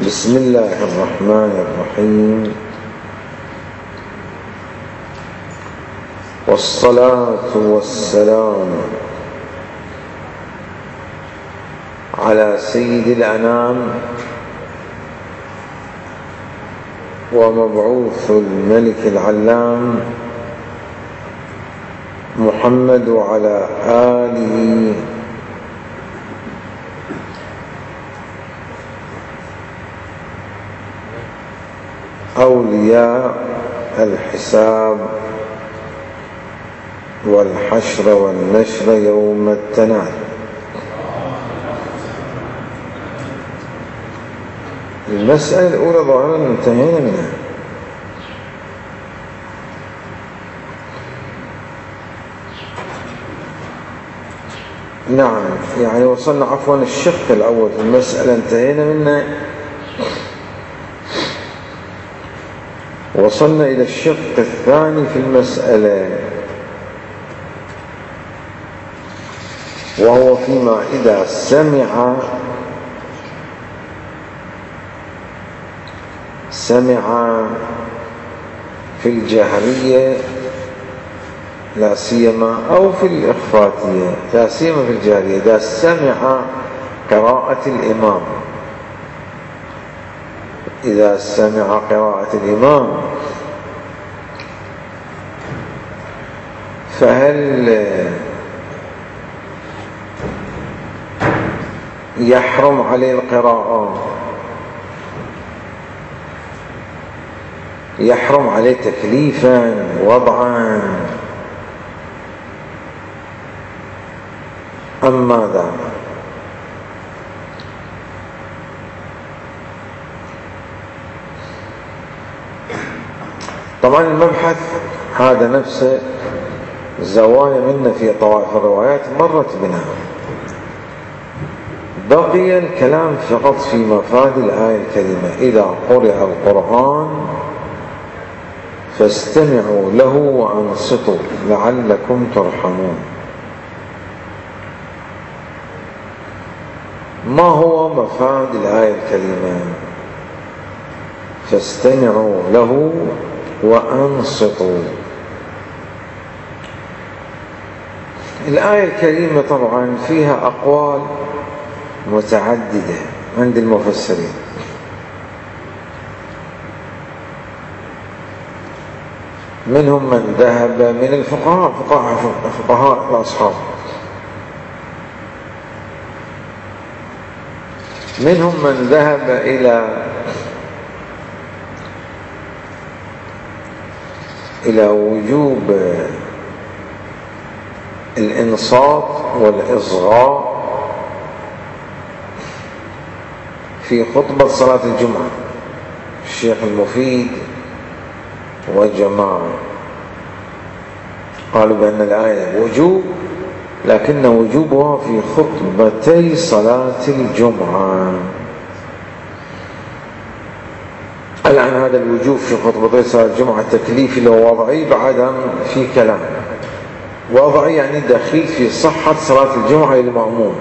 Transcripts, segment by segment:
بسم الله الرحمن الرحيم، والصلاة والسلام على سيد الأنام ومبعوث الملك العلام محمد وعلى آله أولياء الحساب والحشر والنشر يوم التناد. المسألة الأولى ظاهرا انتهينا منها. نعم، يعني وصلنا عفوا الشق الأول في المسألة انتهينا منه، وصلنا إلى الشق الثاني في المسألة، وهو فيما إذا سمع في الجهرية لا سيما أو في الإخفاتية، لا سيما في الجهرية، إذا سمع قراءة الإمام، إذا سمع قراءة الإمام فهل يحرم عليه القراءة؟ يحرم عليه تكليفا وضعا أم ماذا؟ طبعا المبحث هذا نفسه زوايا منه في طوائف الروايات مرت بنا، بقي الكلام فقط في مفاد الآية الكريمة: إذا قرئ القرآن فاستمعوا له وأنصتوا لعلكم ترحمون. ما هو مفاد الآية الكريمة؟ فاستمعوا له وأنصتوا. الآية الكريمة طبعا فيها أقوال متعددة عند المفسرين، منهم من ذهب من الفقهاء الأصحاب، منهم من ذهب إلى وجوب الإنصات والإصغاء في خطبة صلاة الجمعة، الشيخ المفيد وجماعة قالوا بأن الآية وجوب، لكن وجوبها في خطبتي صلاة الجمعة. الآن هذا الوجوب في خطبتي صلاة الجمعة تكليفي لو وضعي، بعد في كلام. وضعي يعني دخيل في صحة صلاة الجمعة للمأموم.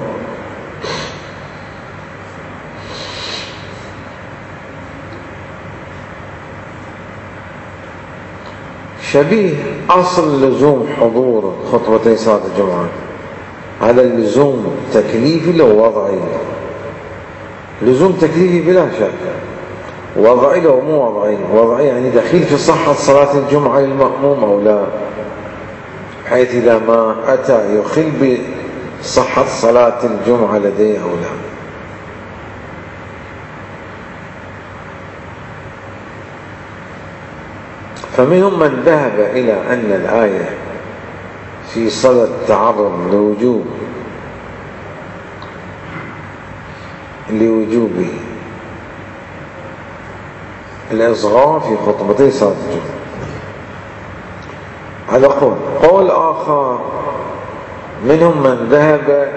شبيه أصل لزوم حضور خطبتي صلاة الجمعة، هذا اللزوم تكليفي لو وضعي، لزوم تكليفي بلا شك، وضعي لو مو وضعي. وضعي يعني دخيل في صحة صلاة الجمعة للمأموم أو لا، حيث إذا ما أتى يخل بصحة صلاة الجمعة لديه أو لا. فمنهم من ذهب إلى أن الآية في صدد تعرض لوجوب الإصغاء في خطبتي صلاة الجمعة. هذا قول آخر، منهم من ذهب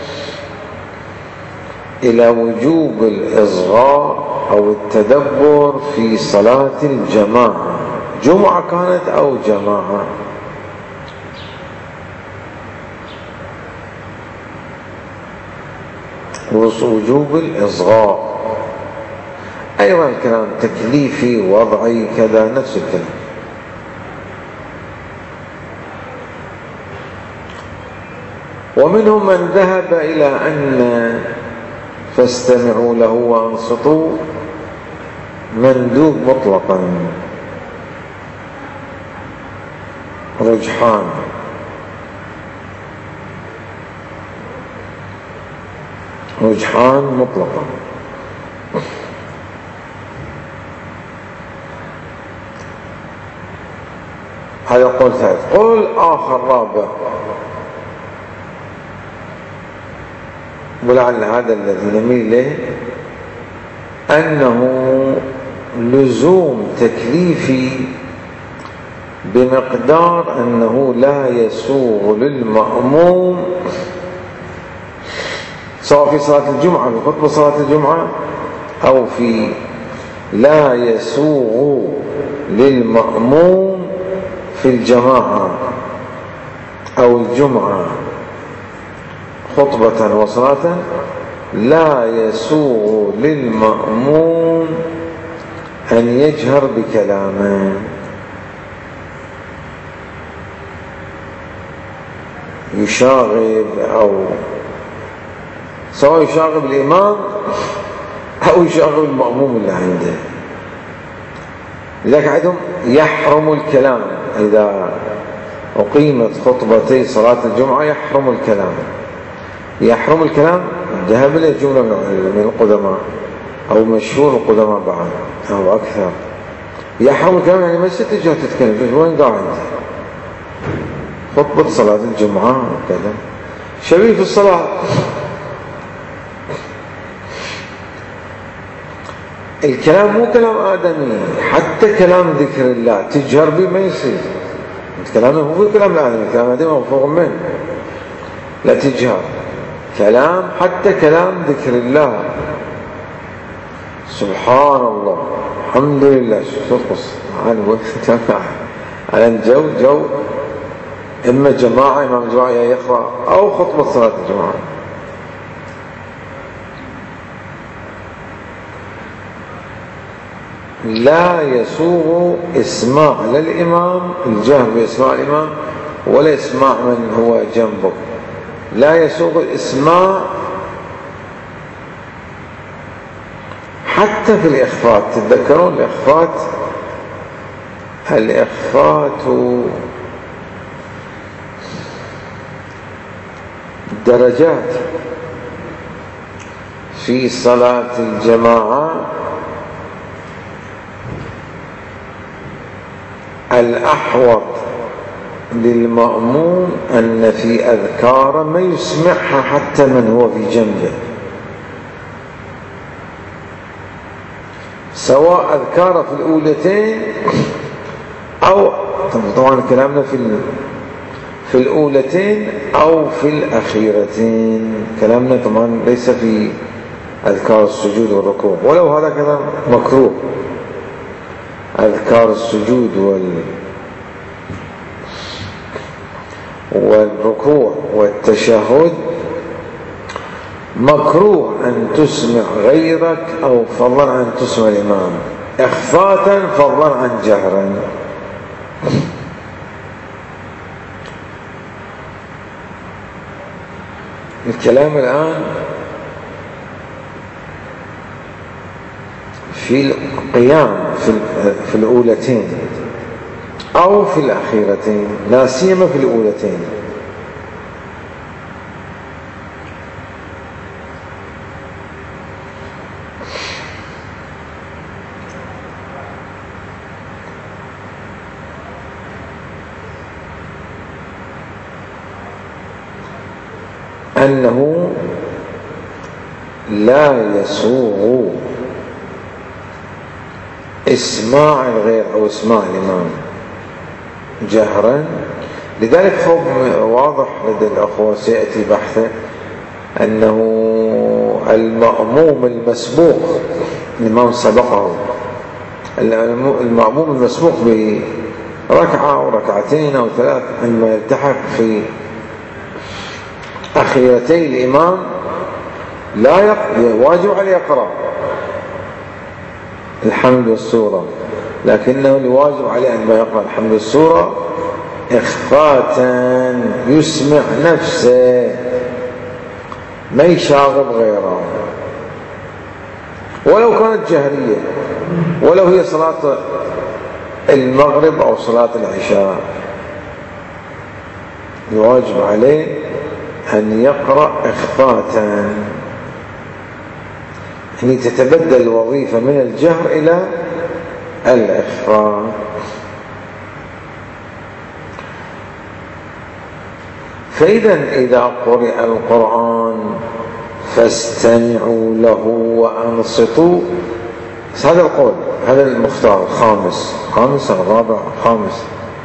إلى وجوب الإصغاء أو التدبر في صلاة الجماعة، جمعة كانت أو جماعة. وجوب الإصغاء أيضا الكلام تكليفي وضعي كذا نفس الكلام. ومنهم من ذهب إلى أن فاستمعوا له وانصتوا مندوب مطلقا، رجحان. رجحان مطلقا. هذا قول ثالث. قول آخر رابع، ولعل هذا الذي نميل إليه، أنه لزوم تكليفي بمقدار أنه لا يسوغ للمأموم، سواء في صلاة الجمعة، في خطبة صلاة الجمعة، أو في لا يسوغ للمأموم في الجماعة أو الجمعة خطبة وصلاة، لا يسوغ للمأموم أن يجهر بكلامه، يشاغب، أو سواء يشاغب الإمام أو يشاغب المأموم اللي عنده. لذلك عندهم يحرم الكلام إذا أقيمت خطبتي صلاة الجمعة، يحرم الكلام. يحرم الكلام ذهب إلى جملة من القدماء، أو مشهور القدماء بعد أو أكثر. يحرم الكلام يعني ما تجي تتكلم، وين قاعد خطبة صلاة الجمعة وكذا. شبيه في الصلاة، الكلام مو كلام آدمي، حتى كلام ذكر الله تجهر به ما يصير. كلامه هو كلام الآدمي، كلام الآدمي مفروغ منه، لا تجهر. كلام حتى كلام ذكر الله، سبحان الله، الحمد لله، ترقص على الجو إما جماعة، إمام جماعة يقرأ، أو خطبة صلاة الجماعة. لا يسوغ إسماع للإمام، الجهر بإسماع الإمام، ولا إسماع من هو جنبه. لا يسوغ الإسماع حتى في الإخفات. تتذكرون الإخفات؟ الإخفات درجات في صلاة الجماعة. الأحوط للمأموم أن في أذكار ما يسمعها حتى من هو في جنبه، سواء أذكار في الأولتين أو طبعا كلامنا في الأولتين أو في الأخيرتين. كلامنا طبعا ليس في أذكار السجود والركوع، ولو هذا كلام مكروه. أذكار السجود والركوع والتشهد مكروه أن تسمع غيرك، أو فضلا عن تسمع الإمام، إخفاتا فضلا عن جهرا. الكلام الآن في القيام في الأولتين أو في الأخيرتين، لا سيما في الأولتين. أنه لا يسوغ إسماع الغير أو إسماع الإمام جهرا. لذلك واضح لدى الأخوة سيأتي بحثه أنه المأموم المسبوق، الإمام سبقه، المأموم المسبوق بركعة أو ركعتين أو ثلاث، عندما يلتحق في أخيرتي الإمام لا واجب عليه يقرأ، الحمد والسورة، لكنه الواجب عليه أن يقرأ الحمد والسورة إخفاء، يسمع نفسه ما يشاغب غيره، ولو كانت جهرية، ولو هي صلاة المغرب أو صلاة العشاء، الواجب عليه أن يقرأ إخفاء، يعني تتبدل الوظيفة من الجهر إلى الإخفاء. فإذا إذا قرئ القرآن فاستمعوا له وأنصتوا، هذا القول، هذا المختار خامس الرابع خامس،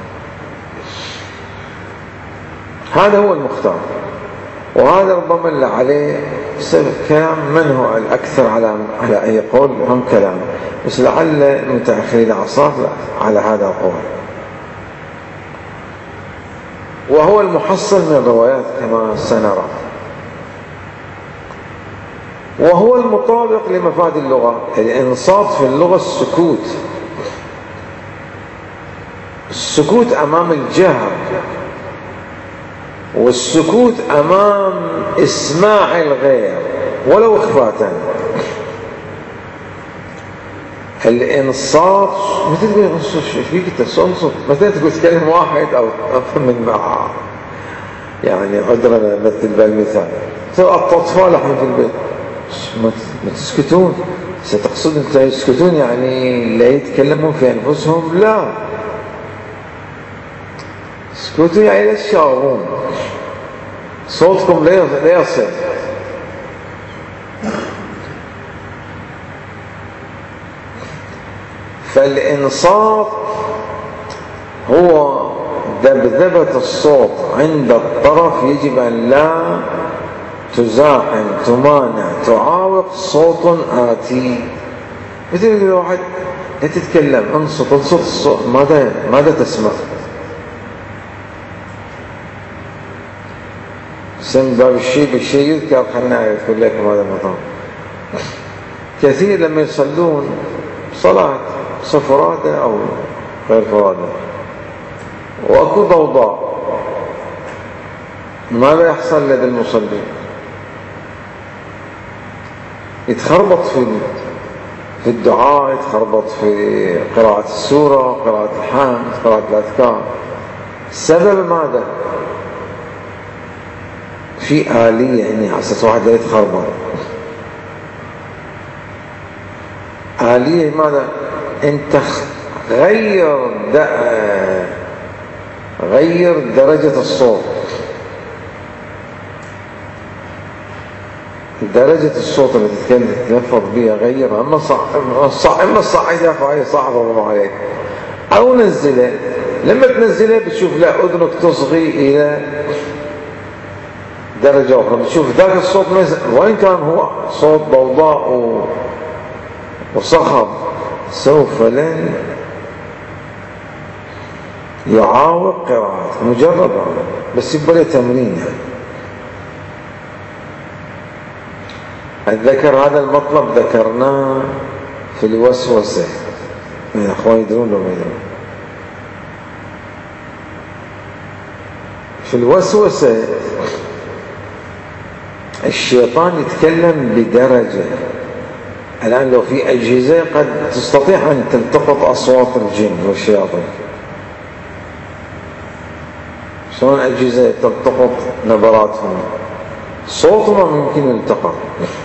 هذا هو المختار. وهذا ربما اللي عليه كلام، من هو الأكثر على أي قول هم كلام، بس لعل المتأخرين العصر على هذا القول، وهو المحصل من الروايات كما سنرى، وهو المطابق لمفاد اللغة. الإنصات في اللغة السكوت أمام الجهر، والسكوت أمام إسماع الغير ولو إخفاء. الإنصات مثل تقول فيك تصنصت، مثلا تقول تكلم واحد أو من معه، يعني عذرا مثل بالمثال الأطفال احنا في البيت ما تسكتون، ستقصد أنت يسكتون يعني لا يتكلمون في أنفسهم؟ لا، اسكتوا يعني لا تشاغبون، صوتكم لا يصل. فالإنصات هو ذبذبة الصوت عند الطرف، يجب أن لا تزاحم، تمانع، تعاوق صوت آتي. مثل واحد لا تتكلم، انصت الصوت، ماذا تسمع؟ سن باب الشيء بالشيء يذكر، خلنا يذكر لكم هذا المطار. كثير لما يصلون صلاة فرادة أو غير فرادة وأكو ضوضاء، ماذا يحصل لدى المصلين؟ يتخربط في الدعاء، يتخربط في قراءة السورة، قراءة الحمد، قراءة الأذكار. السبب ماذا؟ في آلية، يعني على أساس واحد لا يتخربط. آلية ماذا؟ انت غير درجة الصوت، درجة الصوت اللي تتلفظ بها غيرها، اما الصعيدة فهي صعبة الله عليك، او نزلها. لما تنزلها بتشوف لا اذنك تصغي الى درجة اخرى، بتشوف ذاك الصوت وين كان هو صوت ضوضاء وصخب، سوف لن يعاوق قراءة مجرد، بس يبقى له تمرين. الذكر هذا المطلب ذكرناه في الوسوسة، من أخوان يدرون لو ما يدرون. في الوسوسة الشيطان يتكلم بدرجة. الآن لو في أجهزة قد تستطيع أن تلتقط أصوات الجن والشياطين، شلون أجهزة تلتقط نبراتهم، صوتهم ممكن يلتقط.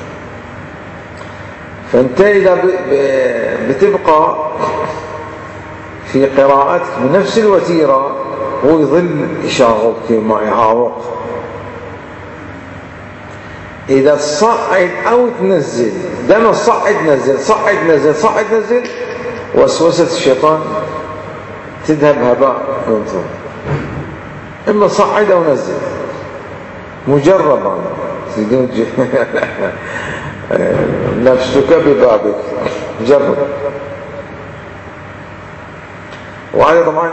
فأنت إذا بتبقى في قراءتك بنفس الوتيرة، هو يظل يشاغبك ما يعاوق. إذا تصعد أو تنزل، دائما صعد نزل، وسوسة الشيطان تذهب هباء منثور. إما صعد أو نزل، مجربا نفسك ببابك، جرب. وهذا طبعا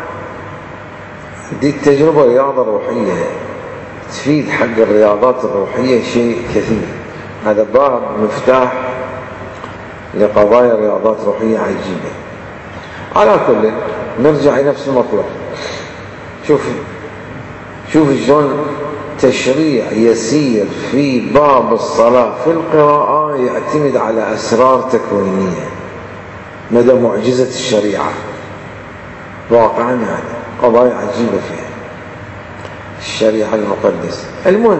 دي التجربة رياضة روحية، تفيد حق الرياضات الروحية شيء كثير. هذا باب مفتاح لقضايا رياضات روحية عجيبة. على كل نرجع إلى نفس المطلب. شوف شلون تشريع يسير في باب الصلاة في القراءة يعتمد على أسرار تكوينية، مدى معجزة الشريعة واقعا، يعني قضايا عجيبة فيها الشريعة المقدسة. المهم،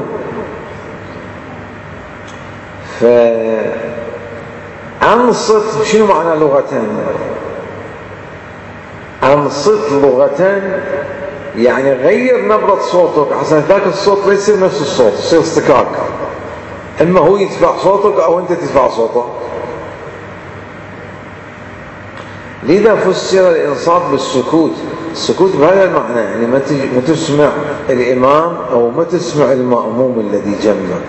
فأنصت شنو معنى لغتان؟ أنصت لغتان يعني غير نبرة صوتك عشان ذاك الصوت لا يصير نفس الصوت، يصير اصطكاك، اما هو يدفع صوتك او انت تدفع صوته. لذا فسر الانصات بالسكوت. السكوت بهذا المعنى، يعني ما تسمع الامام او ما تسمع المأموم الذي جنبك.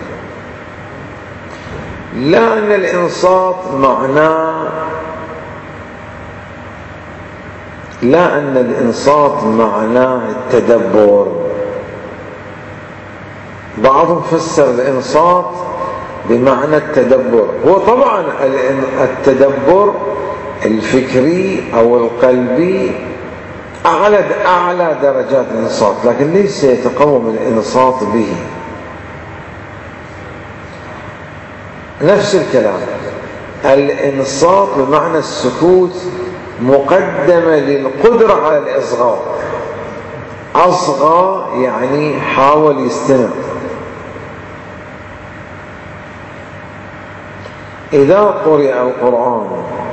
لا ان الانصات معناه التدبر. بعضهم فسر الانصات بمعنى التدبر. هو طبعا التدبر الفكري او القلبي اعلى درجات الانصات، لكن ليس يتقوم الانصات به. نفس الكلام، الانصات بمعنى السكوت مقدمة للقدرة على الإصغاء. أصغى يعني حاول يستمع. إذا قرئ القرآن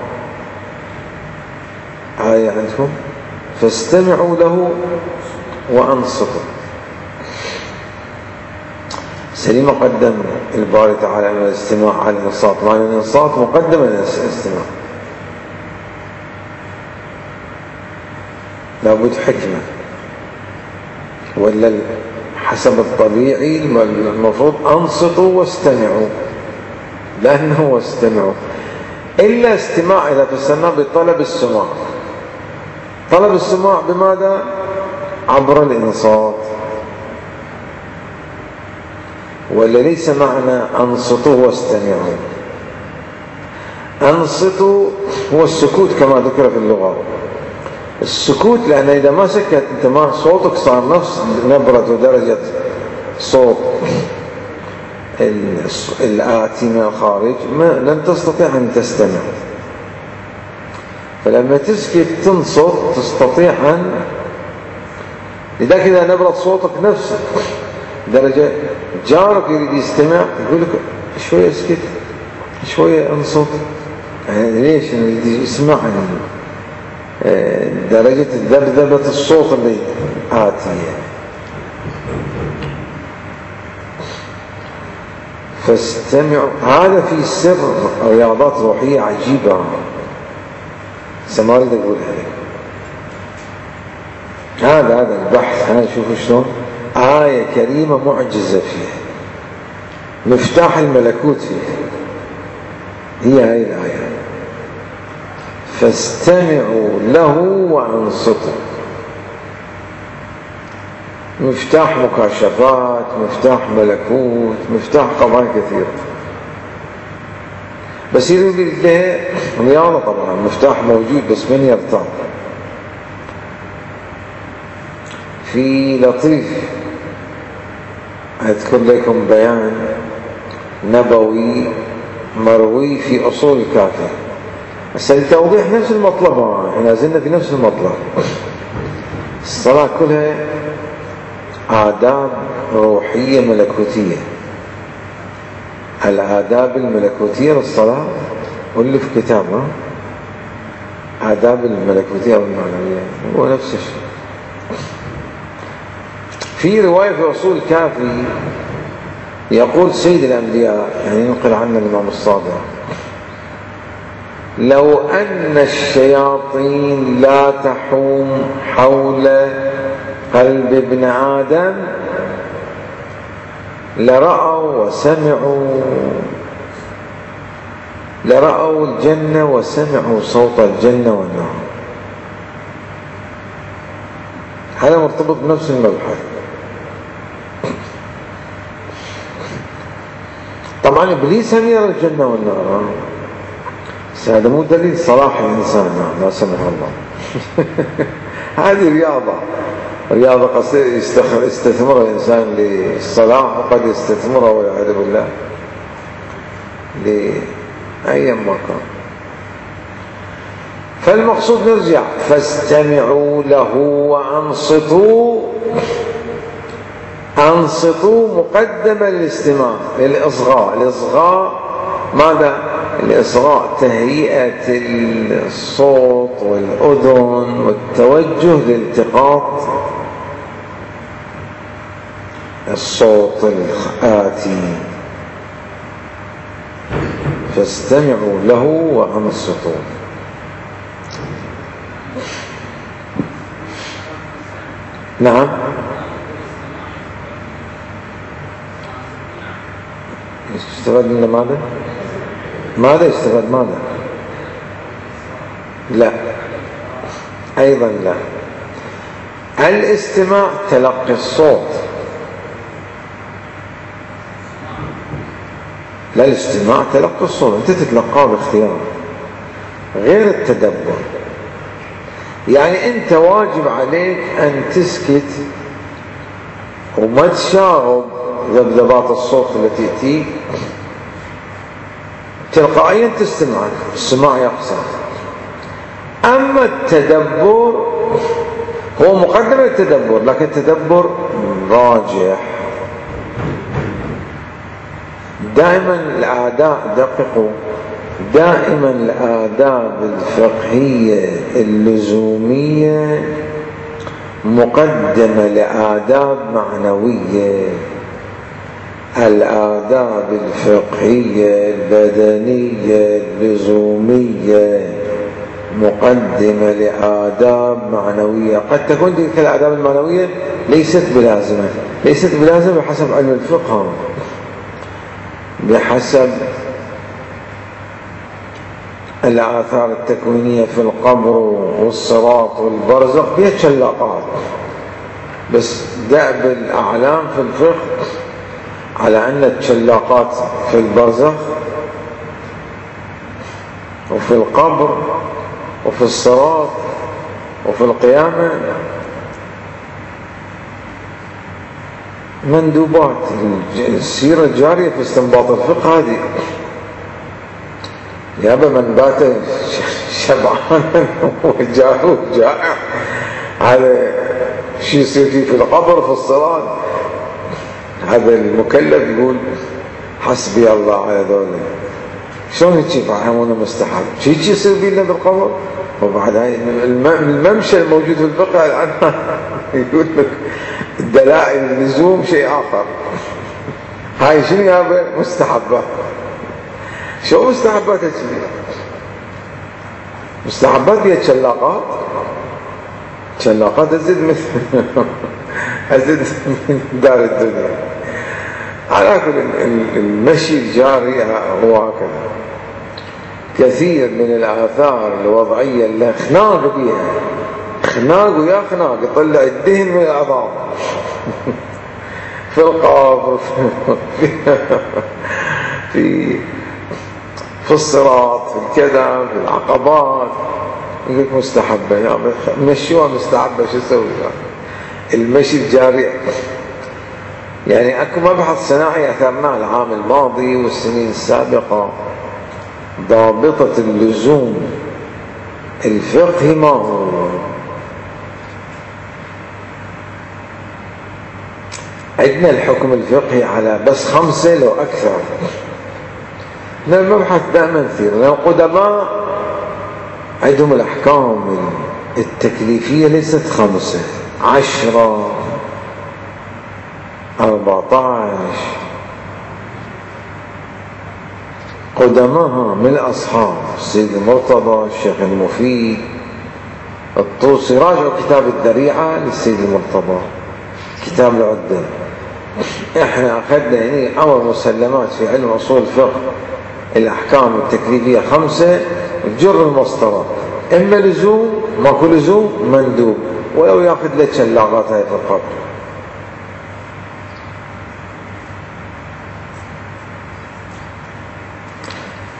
آية عندكم فاستمعوا له وأنصتوا. سليم قدم الباري تعالى على الاستماع على الإنصات، معنى الإنصات مقدمة للاستماع. لابد حكمة، ولا حسب الطبيعي المفروض أنصتوا واستمعوا، لأنه واستمعوا. إلا استماع إذا فسرناه بطلب السماع. طلب السماع بماذا؟ عبر الإنصات. ولا ليس معنى أنصتوا واستمعوا. أنصتوا هو السكوت كما ذكر في اللغة. السكوت لأن إذا ما سكت أنت ما صوتك صار نفس نبرة ودرجة صوت الآتي من الخارج، لن تستطيع أن تستمع. فلما تسكت تنصت تستطيع أن، لذلك إذا نبرة صوتك نفس درجة جارك يريد يستمع يقول لك شوية اسكت شوية انصت، يعني ليش يريد يسمع درجة ذبذبة الصوت اللي آتية. فاستمعوا. هذا في سر رياضات روحية عجيبة سماري يقول هذا البحث. أنا أشوف شلون آية كريمة معجزة فيها، مفتاح الملكوت فيها، هي هاي الآية. فاستمعوا له وأنصتوا. مفتاح مكاشفات، مفتاح ملكوت، مفتاح قضايا كثيرة. بس يريد له رياضة طبعا، مفتاح موجود بس من يرتاح. في لطيف أذكر لكم بيان نبوي مروي في أصول الكافي، بس لتوضيح نفس المطلب. احنا زلنا في نفس المطلب. الصلاة كلها آداب روحية ملكوتية. الآداب الملكوتية للصلاة واللي في كتابه آداب الملكوتية والمعنوية هو نفس الشيء. في رواية في أصول الكافي يقول سيد الأنبياء، يعني ينقل عنه الإمام الصادق: لو أن الشياطين لا تحوم حول قلب ابن آدم لرأوا الجنة وسمعوا صوت الجنة والنار. هذا مرتبط بنفس المبحث. طبعا إبليس هم يرى الجنة والنار، بس هذا مو دليل صلاح الإنسان، لا سمح الله. هذه رياضة قد يستثمر الإنسان للصلاح، وقد يستثمرها والعياذ بالله لأي مكان. فالمقصود نرجع: فاستمعوا له وأنصتوا. أنصتوا مقدمة للاستماع، للإصغاء. الإصغاء ماذا؟ الإصغاء تهيئة الصوت والأذن والتوجه لالتقاط الصوت الآتي. فاستمعوا له وأنصتوا. نعم. يستفاد من ماذا؟ ماذا يستفاد؟ ماذا؟ لا، أيضا لا. الاستماع تلقي الصوت، لا، الاستماع تلقي الصوت، أنت تتلقاه باختيار، غير التدبر. يعني أنت واجب عليك أن تسكت وما تشاغب ذبذبات الصوت التي تأتيك، تلقائيا تستمع، السماع يقصر. أما التدبر هو مقدم للتدبر، لكن التدبر راجح. دائما الآداب، دققوا، دائما الآداب الفقهية اللزومية مقدمة لآداب معنوية. الآداب الفقهية البدنية اللزومية مقدمة لآداب معنوية. قد تكون تلك الآداب المعنوية ليست بلازمة، ليست بلازمة بحسب علم الفقه، بحسب الآثار التكوينية في القبر والصراط والبرزخ بها شلاقات. بس دأب الأعلام في الفقه على أن الشلاقات في البرزخ وفي القبر وفي الصراط وفي القيامة مندوبات. السيرة الجارية في استنباط الفقه هذه، يابا من بات شبعانا وجائع، هذا شيء يصير فيه في القبر في الصراط. هذا المكلف يقول حسبي الله على ذولا. شلون هيك يفهمونه مستحب؟ هيك يصير بينا بالقبر. وبعد هاي الممشى الموجود في الفقه الآن يقول لك الدلائل اللزوم شيء آخر. هاي شنو يابا؟ مستحبات. شو مستحبات هيك؟ مستحبات بيها شلاقات، شلاقات أزيد من دار الدنيا. على كل المشي الجاري هو هكذا. كثير من الآثار الوضعية اللي خناق بيها، خناق ويا خناق، يطلع الدهن من العظام في القبر، في الصراط، في الكذا، في العقبات. يقول لك مستحبة، يا مشيوها مستحبة، شو اسوي؟ المشي الجاري. يعني اكو مبحث صناعي اثرناه العام الماضي والسنين السابقة، ضابطة اللزوم الفقهي ما هو؟ عندنا الحكم الفقهي على بس 5 لو اكثر. المبحث دائما كثير، لأن القدماء عندهم الأحكام التكليفية ليست 5، 10، 14. قدماءها من الأصحاب السيد المرتضى، الشيخ المفيد، الطوسي. راجعوا كتاب الذريعة للسيد المرتضى، كتاب العدة. احنا أخذنا يعني أمر مسلمات في علم أصول الفقه، الأحكام التكليفية 5، جر المسطرة، إما لزوم، ماكو لزوم، مندوب، ولو ياخذ لك شلاقات هاي في القبر.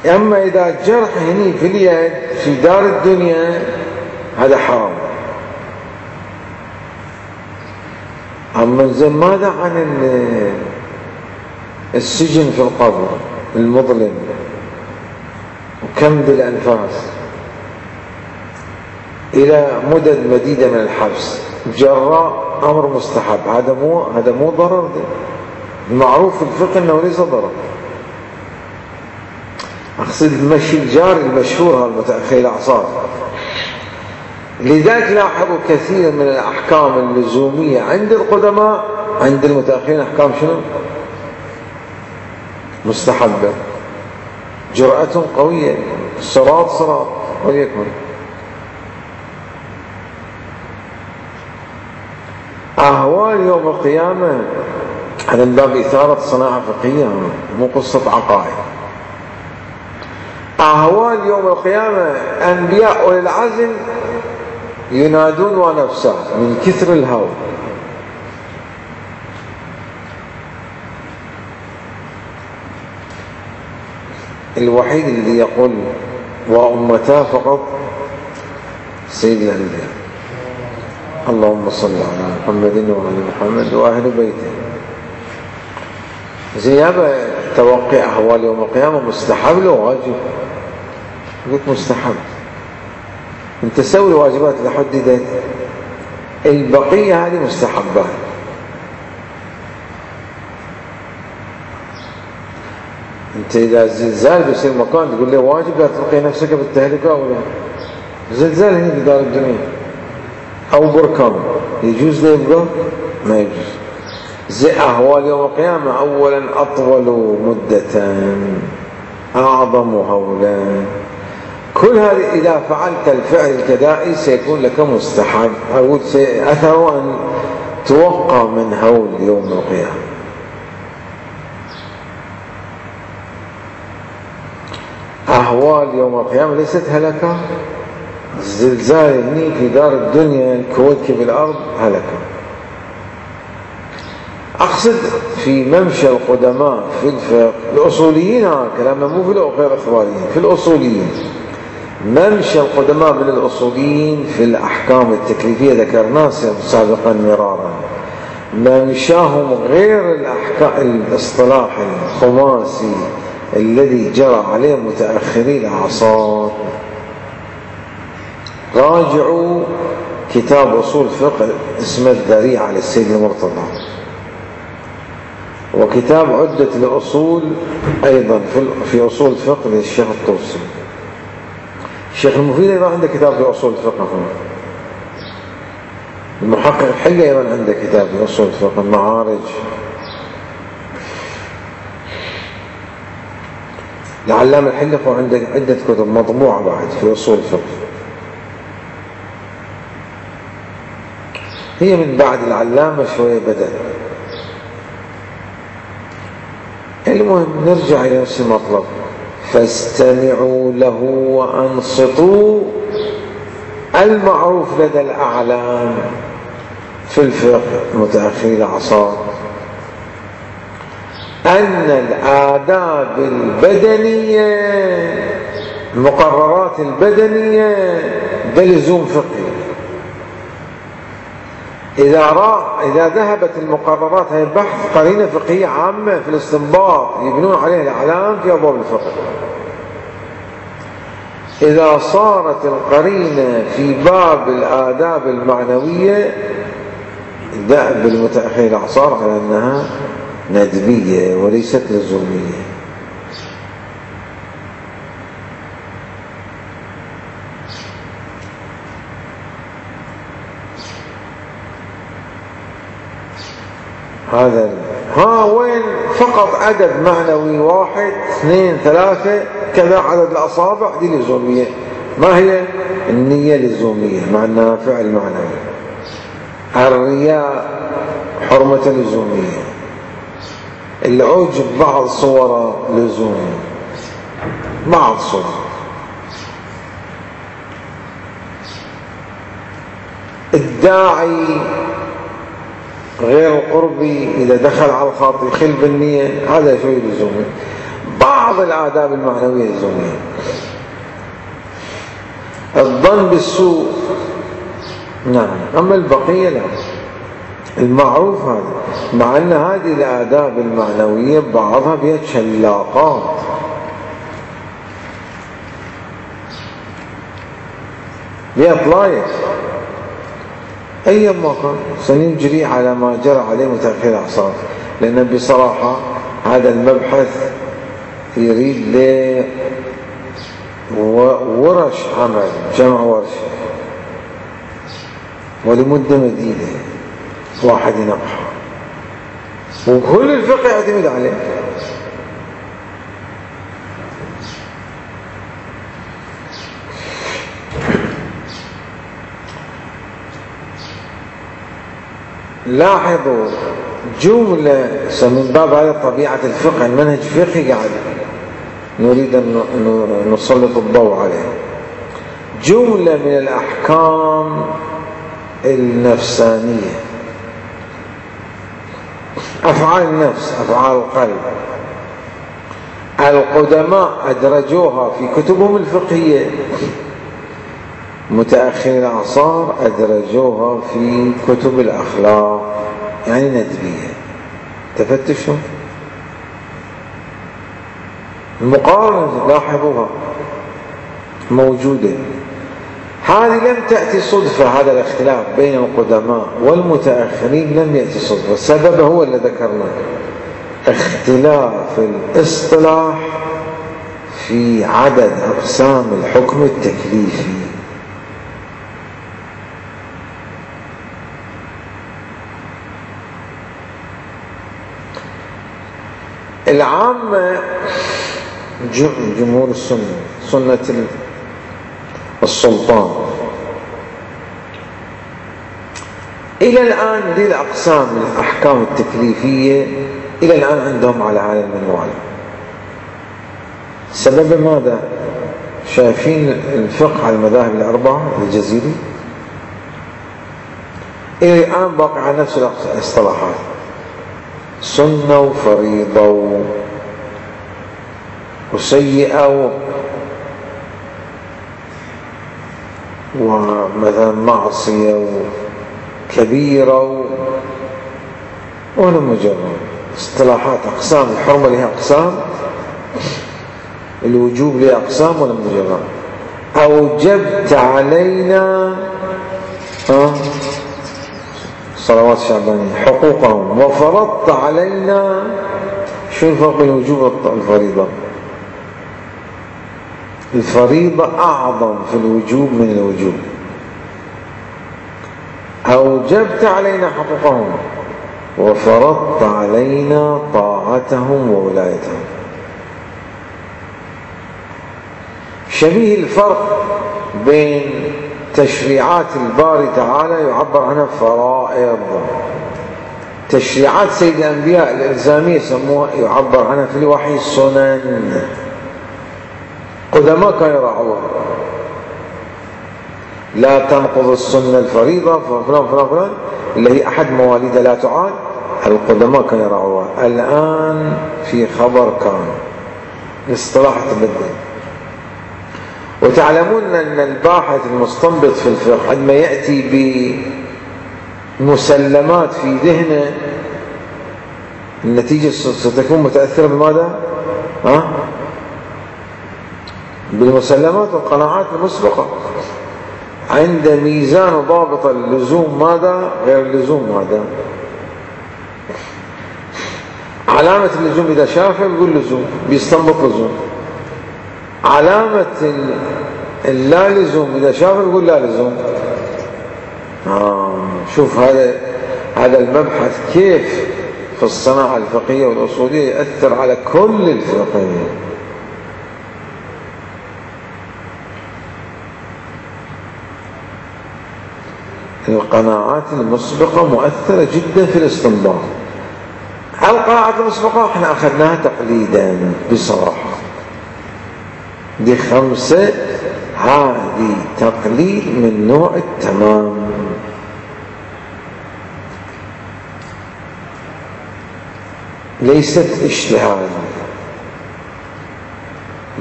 أما إذا جرح هني في اليد في دار الدنيا هذا حرام. أما زين ماذا عن السجن في القبر المظلم وكمد الأنفاس إلى مدد مديدة من الحبس جراء أمر مستحب، هذا مو ضرر. المعروف في الفقه أنه ليس ضرر. أقصد المشي الجاري المشهور المتأخر الأعصار. لذلك لاحظوا كثير من الأحكام اللزومية عند القدماء، عند المتأخرين أحكام شنو؟ مستحبة، جرأة قوية، صراط وليكن. أهوال يوم القيامة هذا من باب إثارة صناعة فقهية، مو قصة عقائد. أهوال يوم القيامة أنبياء أولي العزم ينادون ونفسه من كثر الهول. الوحيد الذي يقول وأمتا فقط سيد الأنبياء. اللهم صل على محمد وعلى محمد وأهل بيته. زيابة توقع أهوال يوم القيامة مستحب لو واجب؟ قلت مستحب. انت سوي الواجبات اللي حددت، البقية هذه مستحبات. انت اذا زلزال بيصير مكان تقول له واجب لا تلقي نفسك بالتهلكة او لا؟ زلزال هنا في دار الدنيا او بركان يجوز له يبقى؟ ما يجوز. أهوال يوم القيامة اولا اطول مدة، اعظم هولا. كل هذه إذا فعلت الفعل الكدائي سيكون لك مستحب، أو أثر أن توقع من هول يوم القيامة. أهوال يوم القيامة ليست هلكة. الزلزال هني في دار الدنيا، الكوكب الأرض هلكة. أقصد في ممشى القدماء في الفقه الأصوليين، كلامنا مو في غير إخباريين، في الأصوليين. ممشى القدماء من الأصوليين في الأحكام التكليفية ذكرناه سابقا مرارا. ممشاهم غير الاصطلاح الخماسي الذي جرى عليه متأخري الأعصار. راجعوا كتاب أصول فقه اسمه الذريعة للسيد المرتضى، وكتاب عدة الأصول أيضا في أصول الفقه للشيخ الطوسي. الشيخ المفيد أيضا عنده كتاب في أصول الفقه. المحقق الحلي أيضا عنده كتاب في أصول الفقه، المعارج. العلامة الحلي عنده عدة كتب مطبوعة بعد في أصول الفقه. هي من بعد العلامة شوية بدأ. المهم نرجع إلى نفس المطلب. فاستمعوا له وأنصتوا. المعروف لدى الأعلام في الفقه متأخري الأعصار أن الآداب البدنية، المقررات البدنية بلزوم فقهي. إذا ذهبت المقررات، هي بحث قرينة فقهية عامة في الاستنباط يبنون عليه الأعلام في أبواب الفقه. إذا صارت القرينة في باب الآداب المعنوية دأب المتأخرين الأعصار على أنها ندبية وليست لزومية. هذا وين فقط عدد معنوي 1 2 3 كذا عدد الأصابع دي لزومية. ما هي النية لزومية مع أنها فعل معنوي. الرياء حرمة لزومية. العجب بعض صوره لزومية، بعض صوره. الداعي غير القربي إذا دخل على الخاطئ يخل بالنية، هذا شوي لزومي. بعض بعض الآداب المعنوية اللزومية. الظن بالسوء نعم، أما البقية لا. المعروف هذا، مع أن هذه الآداب المعنوية بعضها بها شلاقات، بها طلايف، أيما كان سنجري على ما جرى عليه متأخر الأعصار، لأن بصراحة هذا المبحث يريد له ورش عمل، جمع ورشة ولمدة مديدة واحد ينبحه، وكل الفقه يعتمد عليه. لاحظوا جملة من باب هذا طبيعة الفقه، المنهج الفقهي قاعد نريد أن نسلط الضوء عليه. جملة من الأحكام النفسانية، أفعال النفس، أفعال القلب، القدماء أدرجوها في كتبهم الفقهية، متأخر الأعصار أدرجوها في كتب الأخلاق، يعني ندبية. تفتشوا المقارنة، لاحظوها موجودة. هذه لم تأتي صدفة، هذا الاختلاف بين القدماء والمتأخرين لم يأتي صدفة، السبب هو اللي ذكرناه، اختلاف الاصطلاح في عدد أقسام الحكم التكليفي. العامة جمهور السنة، سنة السلطان، إلى الآن دي الأقسام الأحكام التكليفية إلى الآن عندهم على هذا المنوال. سبب ماذا؟ شايفين الفقه على المذاهب الأربعة الجزيري إلى الآن باقي على نفس الاصطلاحات، سنة وفريضة وسيئة ومثلا معصية وكبيرة ولا مجرد اصطلاحات. أقسام الحرمة لها أقسام، الوجوب لها أقسام ولا مجرد. أوجبت علينا صلوات الشعبانية حقوقهم وفرضت علينا. شو الفرق بين الوجوب والفريضة؟ الفريضة أعظم في الوجوب من الوجوب. أوجبت علينا حقوقهم وفرضت علينا طاعتهم وولايتهم. شبيه الفرق بين تشريعات الباري تعالى يعبر عنها فرائض، تشريعات سيد الأنبياء الإلزامية يسموها يعبر عنها في الوحي سنن. قدماء كانوا يراعوها، لا تنقض السنة الفريضة فلان فلان فلان اللي هي أحد مواليد لا تعاد، القدماء كانوا يراعوها. الآن في خبر كان الاصطلاح تبدل. وتعلمون أن الباحث المستنبط في الفقه عندما يأتي بمسلمات في ذهنه النتيجة ستكون متأثرة بماذا؟ بالمسلمات والقناعات المسبقة. عند ميزان ضابط اللزوم ماذا غير اللزوم ماذا. علامة اللزوم إذا شافه يقول لزوم، بيستنبط لزوم. علامة اللا لزوم إذا شافه يقول لا لزوم. شوف هذا المبحث كيف في الصناعة الفقهية والأصولية يأثر على كل الفقهية. القناعات المسبقة مؤثرة جدا في الاستنباط. القناعات المسبقة احنا أخذناها تقليدا بصراحة، دي 5 هذه تقليد من نوع التمام. ليست اجتهاد.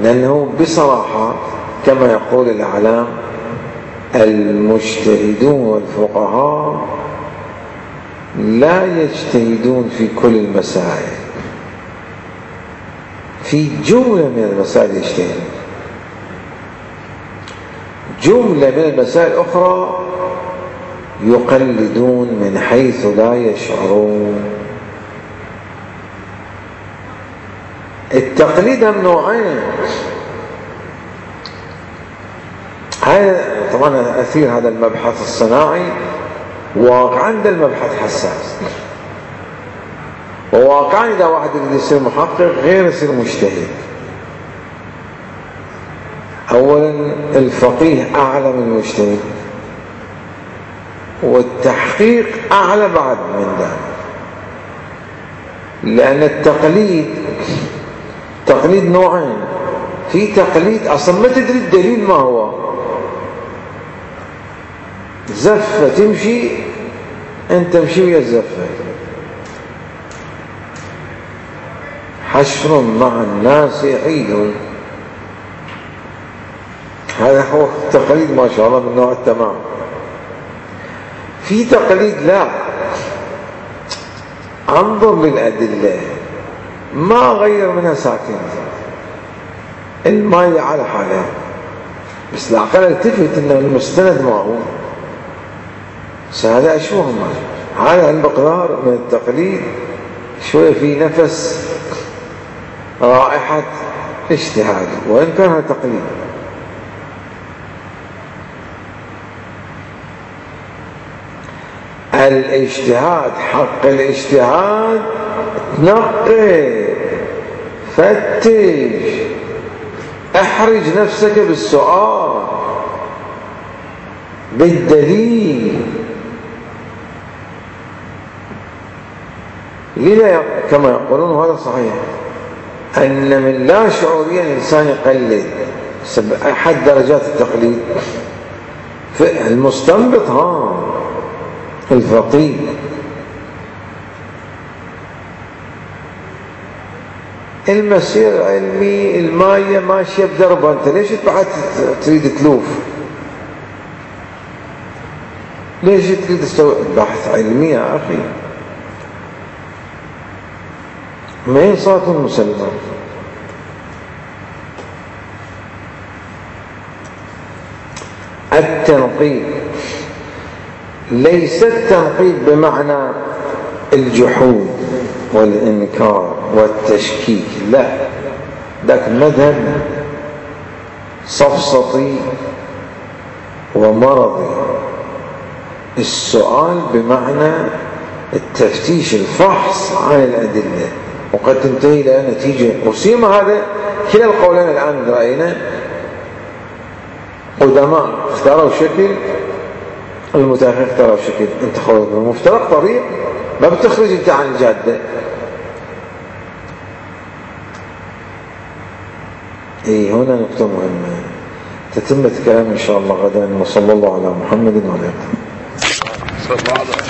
لأنه بصراحة كما يقول الإعلام المجتهدون والفقهاء لا يجتهدون في كل المسائل، في جملة من المسائل يجتهدون، جملة من المسائل الأخرى يقلدون من حيث لا يشعرون. التقليد من نوعين، هذا طبعا أثير هذا المبحث الصناعي، واقعا ده المبحث حساس، وواقعا إذا واحد يريد يصير محقق غير يصير مجتهد. أولا الفقيه أعلى من المجتهد، والتحقيق أعلى بعد من ذلك، لأن التقليد تقليد نوعين، في تقليد أصلا ما تدري الدليل ما هو، زفة تمشي أنت تمشي ويا الزفة، حشر مع الناس يعيد، هذا هو التقليد ما شاء الله من نوع التمام. في تقليد لا، انظر للأدلة ما غير منها ساكن، الماء على حاله، بس العقل التفت انه المستند ما هو، هذا اشوه هذا المقدار من التقليد شوية في نفس رائحة اجتهاد وإن كان تقليد. الاجتهاد حق الاجتهاد تنقي، فتش، احرج نفسك بالسؤال بالدليل. لذا كما يقولون وهذا صحيح أن من لا شعوريا الإنسان يقلد أحد درجات التقليد، المستنبط الفقيه، المسير العلمي الماية ماشية بدربها، أنت ليش بعد تريد تلوف؟ ليش تريد تسوي بحث علمي يا أخي؟ ما هي صلاة المسلمة؟ التنقيب ليس التنقيب بمعنى الجحود والإنكار والتشكيك، لا، ذاك مذهب سفسطي ومرضي. السؤال بمعنى التفتيش، الفحص عن الأدلة، وقد تنتهي إلى نتيجة. وسيما هذا كلا القولين الآن رأينا قدماء اختاروا شكل، المتأخر اختاروا شكل، انت خلص بمفترق طريق ما بتخرج انت عن الجادة. هنا نقطة مهمة تتم الكلام إن شاء الله غدا، وصلى الله على محمد وعلى آله.